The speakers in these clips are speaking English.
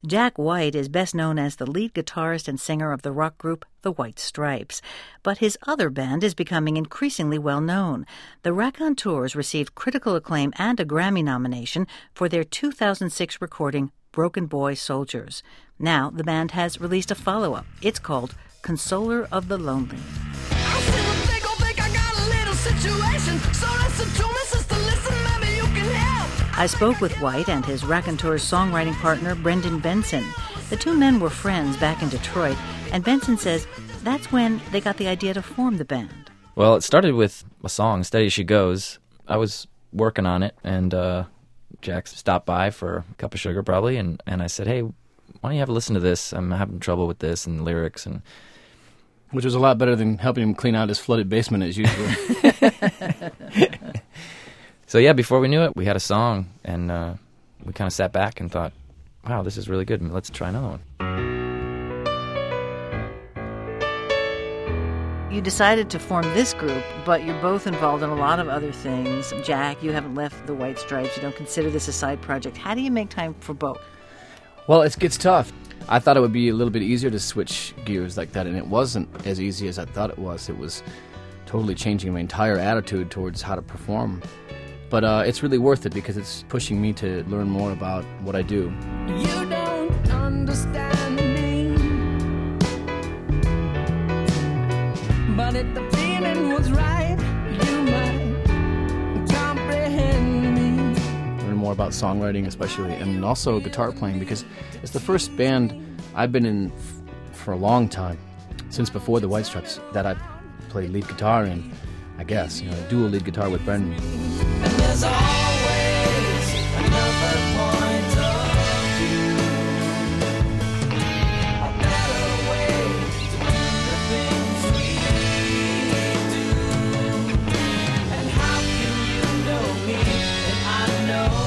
Jack White is best known as the lead guitarist and singer of the rock group The White Stripes, but his other band is becoming increasingly well known. The Raconteurs received critical acclaim and a Grammy nomination for their 2006 recording Broken Boy Soldiers. Now the band has released a follow-up. It's called Consoler of the Lonely. I spoke with White and his Raconteurs songwriting partner, Brendan Benson. The two men were friends back in Detroit, and Benson says that's when they got the idea to form the band. Well, it started with a song, Steady As She Goes. I was working on it, and Jack stopped by for a cup of sugar probably, and I said, hey, why don't you have a listen to this? I'm having trouble with this and lyrics. Which was a lot better than helping him clean out his flooded basement as usual. So yeah, before we knew it, we had a song, and we kind of sat back and thought, wow, this is really good. Let's try another one. You decided to form this group, but you're both involved in a lot of other things. Jack, you haven't left the White Stripes. You don't consider this a side project. How do you make time for both? Well, it gets tough. I thought it would be a little bit easier to switch gears like that, and it wasn't as easy as I thought it was. It was totally changing my entire attitude towards how to perform. But it's really worth it because it's pushing me to learn more about what I do. You don't understand me, but if the feeling was right, you might comprehend me. Learn more about songwriting especially, and also guitar playing, because it's the first band I've been in for a long time, since before the White Stripes, that I played lead guitar in, I guess, dual lead guitar with Brendan. And there's always another point of view, a better way to do the things we do. And how can you know me and I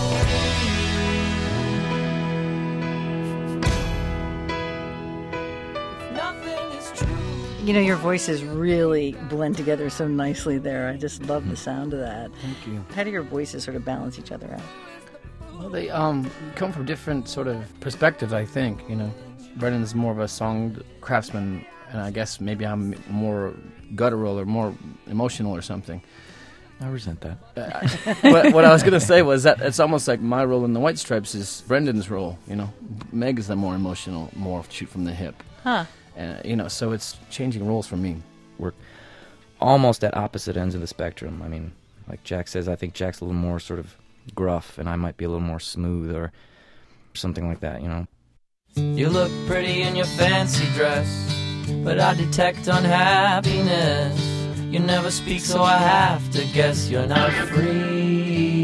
know you? If nothing is true. Your voices really blend together so nicely there. I just love the sound of that. Thank you. How do your voices sort of balance each other out? Well, they come from different sort of perspectives, I think. Brendan's more of a song craftsman, and I guess maybe I'm more guttural or more emotional or something. I resent that. But what I was going to say was that it's almost like my role in the White Stripes is Brendan's role. Meg is the more emotional, more shoot from the hip. Huh. So it's changing roles for me. We're almost at opposite ends of the spectrum. I mean, like Jack says, I think Jack's a little more sort of gruff, and I might be a little more smooth or something like that, You look pretty in your fancy dress, but I detect unhappiness. You never speak, so I have to guess you're not free.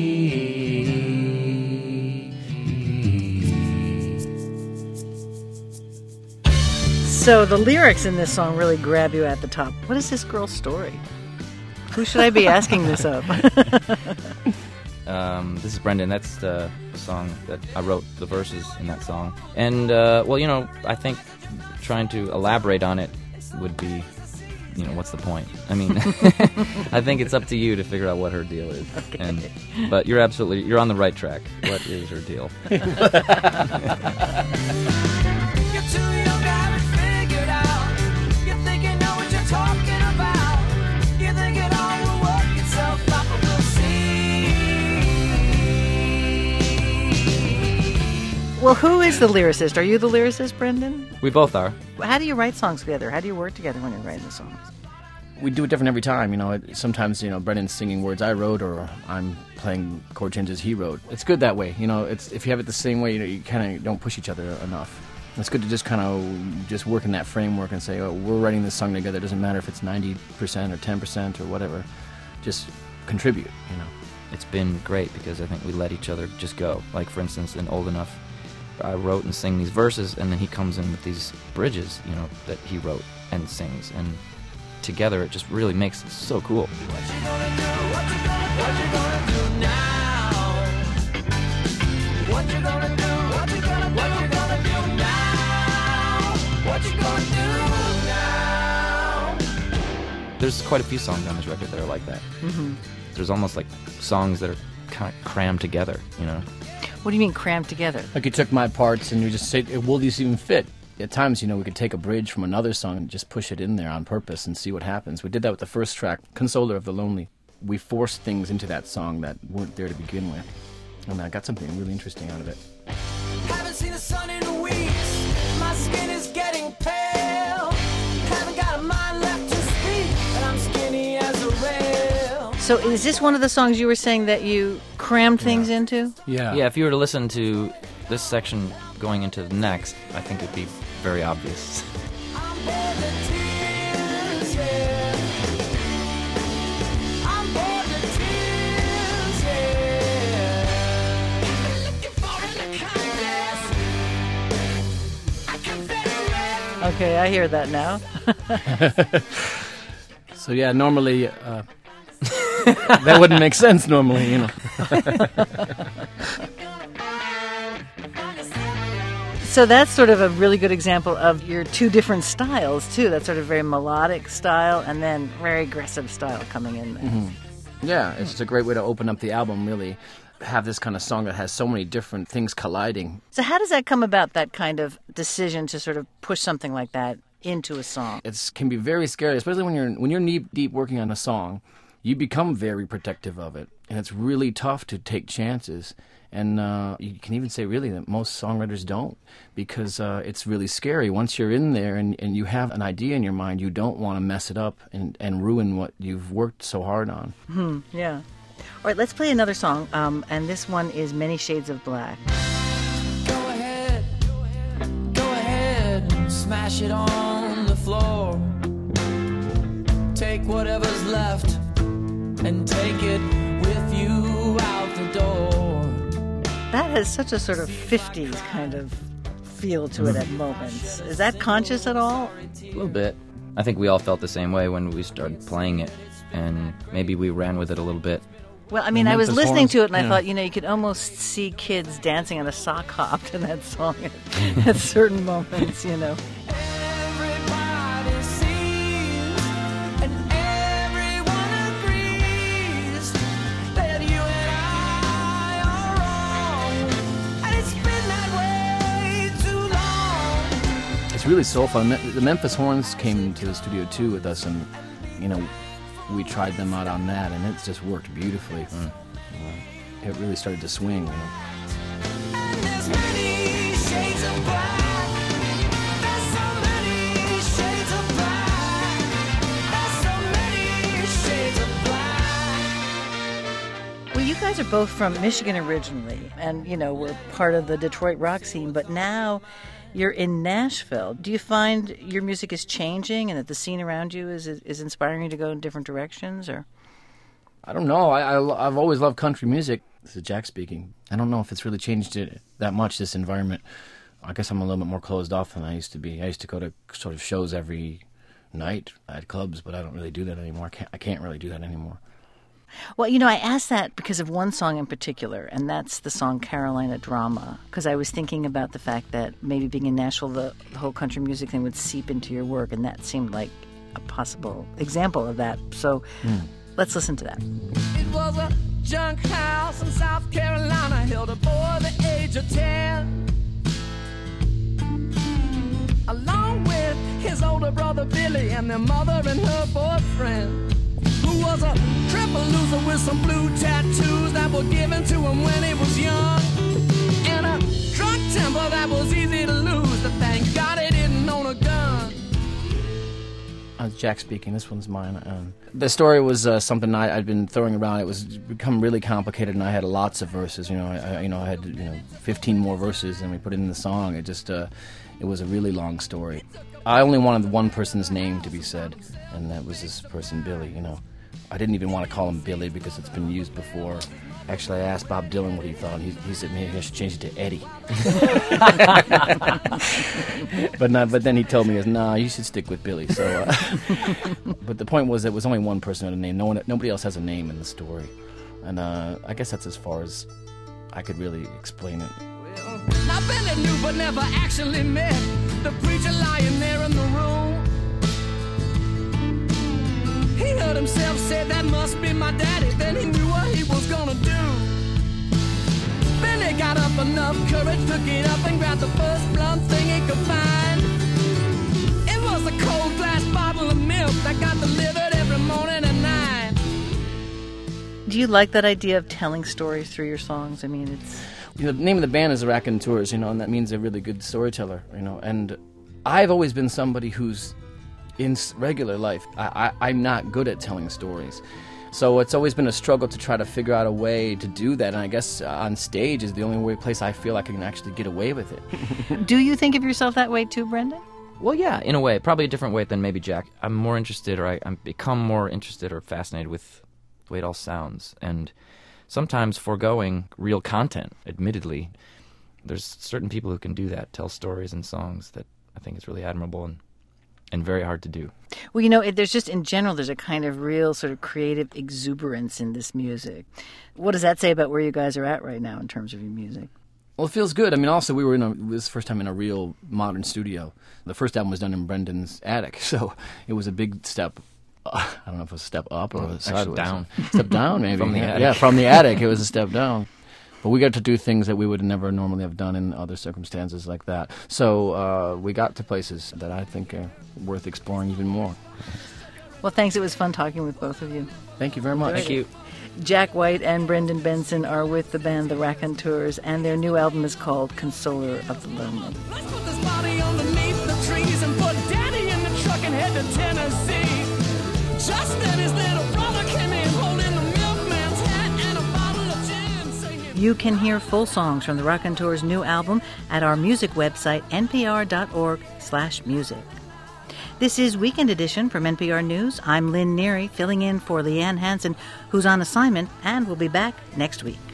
So the lyrics in this song really grab you at the top. What is this girl's story? Who should I be asking this of? This is Brendan. That's the song that I wrote the verses in that song. And, I think trying to elaborate on it would be, what's the point? I mean, I think it's up to you to figure out what her deal is. Okay. But you're on the right track. What is her deal? Well, who is the lyricist? Are you the lyricist, Brendan? We both are. How do you write songs together? How do you work together when you're writing the songs? We do it different every time. Sometimes Brendan's singing words I wrote, or I'm playing chord changes he wrote. It's good that way. It's if you have it the same way, you kind of don't push each other enough. It's good to just kind of just work in that framework and say, oh, we're writing this song together. It doesn't matter if it's 90% or 10% or whatever. Just contribute. It's been great because I think we let each other just go. Like, for instance, in Old Enough, I wrote and sing these verses, and then he comes in with these bridges, that he wrote and sings, and together it just really makes it so cool. What you gonna do? What you gonna do now? What you gonna do? What you gonna do now? What you gonna do now? There's quite a few songs on this record that are like that. Mm-hmm. There's almost like songs that are kind of crammed together, What do you mean crammed together? Like you took my parts and you just say, will these even fit? At times, we could take a bridge from another song and just push it in there on purpose and see what happens. We did that with the first track, Consoler of the Lonely. We forced things into that song that weren't there to begin with. And I got something really interesting out of it. Haven't seen the sun in weeks. My skin is getting pale. Haven't got a mind left to speak, and I'm skinny as a rail. So is this one of the songs you were saying that you crammed things into? Yeah. Yeah, if you were to listen to this section going into the next, I think it'd be very obvious. I'm bored of tears, yeah. I'm bored of tears, yeah. Looking for an kindness. I can feel it. Okay, I hear that now. So yeah, normally that wouldn't make sense normally, So that's sort of a really good example of your two different styles, too. That sort of very melodic style and then very aggressive style coming in there. Mm-hmm. Yeah, it's just a great way to open up the album, really. Have this kind of song that has so many different things colliding. So how does that come about, that kind of decision to sort of push something like that into a song? It can be very scary, especially when you're knee deep working on a song. You become very protective of it, and it's really tough to take chances. And you can even say, really, that most songwriters don't, because it's really scary. Once you're in there and you have an idea in your mind, you don't want to mess it up and ruin what you've worked so hard on. Yeah. All right, let's play another song, and this one is Many Shades of Black. Go ahead, smash it on the floor. Take whatever's left and take it with you out the door. That has such a sort of 50s kind of feel to it at moments. Is that conscious at all? A little bit. I think we all felt the same way when we started playing it, and maybe we ran with it a little bit. Well, I mean, I was listening to it and I yeah. thought, you could almost see kids dancing on a sock hop to that song at certain moments, Everybody sees and everyone agrees that you and I are wrong, and it's been that way too long. It's really soulful. The Memphis Horns came to the studio too with us, and we tried them out on that, and it's just worked beautifully. It really started to swing. And there's many shades of black. There's so many shades of black. There's so many shades of black. Well, you guys are both from Michigan originally, and, were part of the Detroit rock scene, but now you're in Nashville. Do you find your music is changing and that the scene around you is inspiring you to go in different directions? Or I don't know. I've always loved country music. This is Jack speaking. I don't know if it's really changed it that much, this environment. I guess I'm a little bit more closed off than I used to be. I used to go to sort of shows every night at clubs, but I don't really do that anymore. I can't really do that anymore. Well, I asked that because of one song in particular, and that's the song Carolina Drama, because I was thinking about the fact that maybe being in Nashville, the whole country music thing would seep into your work, and that seemed like a possible example of that. So let's listen to that. It was a junk house in South Carolina, held a boy the age of 10, along with his older brother Billy and their mother and her boyfriend, who was a triple loser with some blue tattoos that were given to him when he was young, and a drunk temper that was easy to lose, but thank God he didn't own a gun. Jack speaking. This one's mine. The story was something I'd been throwing around. It was become really complicated, and I had lots of verses. I had 15 more verses, and we put it in the song. It just it was a really long story. I only wanted one person's name to be said, and that was this person, Billy. I didn't even want to call him Billy because it's been used before. Actually, I asked Bob Dylan what he thought. He said maybe I should change it to Eddie. But then he told me, "Nah, you should stick with Billy." So, but the point was, there was only one person with a name. Nobody else has a name in the story, and I guess that's as far as I could really explain it. Now Billy knew but never actually met the preacher lying there in the room. He heard himself say, "That must be my daddy." Then he knew what he was gonna do. Billy got up enough courage, took it up and grabbed the first blunt thing he could find. It was a cold glass bottle of milk that got delivered every morning at 9. Do you like that idea of telling stories through your songs? I mean, it's... The name of the band is the Raconteurs, and that means a really good storyteller, and I've always been somebody who's, in regular life, I'm not good at telling stories. So it's always been a struggle to try to figure out a way to do that, and I guess on stage is the only place I feel like I can actually get away with it. Do you think of yourself that way too, Brendan? Well, yeah, in a way. Probably a different way than maybe Jack. I'm more interested, or I'm become more interested or fascinated with the way it all sounds, and sometimes foregoing real content, admittedly. There's certain people who can do that, tell stories and songs that I think is really admirable and very hard to do. Well, there's just, in general, there's a kind of real sort of creative exuberance in this music. What does that say about where you guys are at right now in terms of your music? Well, it feels good. I mean, also, we were this was the first time in a real modern studio. The first album was done in Brendan's attic, so it was a big step. I don't know if it was a step up or a step down. Step down, maybe. From the attic. Yeah, from the attic, it was a step down. But we got to do things that we would never normally have done in other circumstances like that. So we got to places that I think are worth exploring even more. Well, thanks. It was fun talking with both of you. Thank you very much. Thank you. Jack White and Brendan Benson are with the band The Raconteurs, and their new album is called Consoler of the Lonely. Let's put this body underneath the trees and put Daddy in the truck and head to Tennessee. Just then his little brother came in holding the milkman's hat and a bottle of gin, singing. You can hear full songs from The Raconteurs' new album at our music website, npr.org/music. This is Weekend Edition from NPR News. I'm Lynn Neary, filling in for Leanne Hansen, who's on assignment and will be back next week.